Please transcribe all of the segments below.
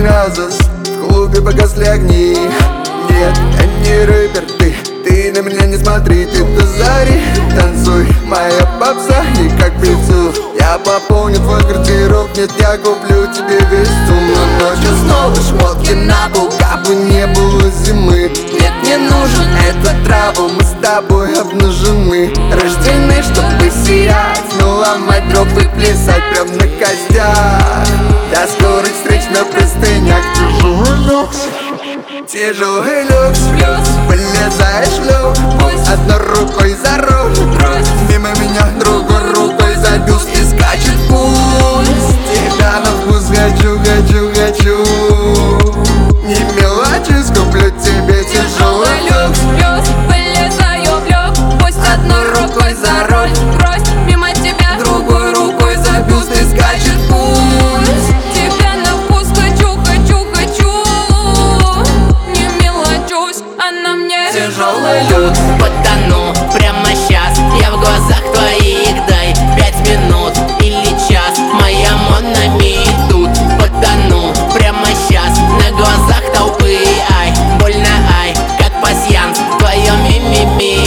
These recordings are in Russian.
Roses. В клубе погасли огни. Нет, я не рэпер, ты на меня не смотри, ты до зари танцуй. Моя попса не как певцу. Я пополню твой гардероб, нет, я куплю тебе весь ум. Но ночью снова шмотки на пол, как бы не было зимы. Нет, не нужен этот трабл, мы с тобой обнажены. Рождены, чтобы сиять, но ломать дроп и плясать прям на костях. До скорых встреч на простынях. Тяжелый люкс, тяжелый люкс. Вылезаешь в люк, одной рукой за руль, мимо меня другой рукой за бюст и скачет пульс. Тебя на вкус хочу, хочу, хочу. Не мелочусь, куплю тебе тяжелый люкс. Вылезаю в люк, пусть одной рукой за руль, брось мимо тебя Другой рукой за бюст и скачет пульс. Тебя на вкус хочу, хочу, хочу. Не мелочусь, а на мне Тяжелый люкс. Потону прямо сейчас, я в глазах твоих, дай 5 минут или час. Моя Монами тут. Потону прямо сейчас, на глазах толпы. Ай, больно, ай, как пасьянс, твое ми-ми-ми.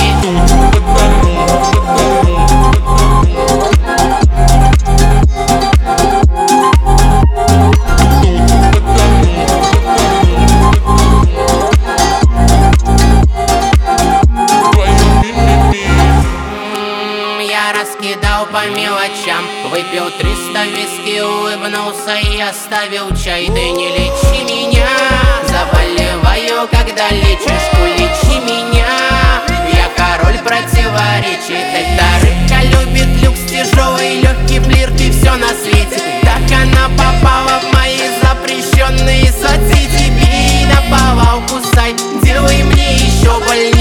Я раскидал по мелочам, выпил 300 виски, улыбнулся и оставил чай. Ты не лечи меня, заболеваю, когда лечишь, улечи меня. Я король противоречий, эта рыбка любит люкс, тяжелый, легкий флирт и все на свете. Так она попала в мои запрещенные соцсети. Бей на повал, кусай, делай мне еще больнее.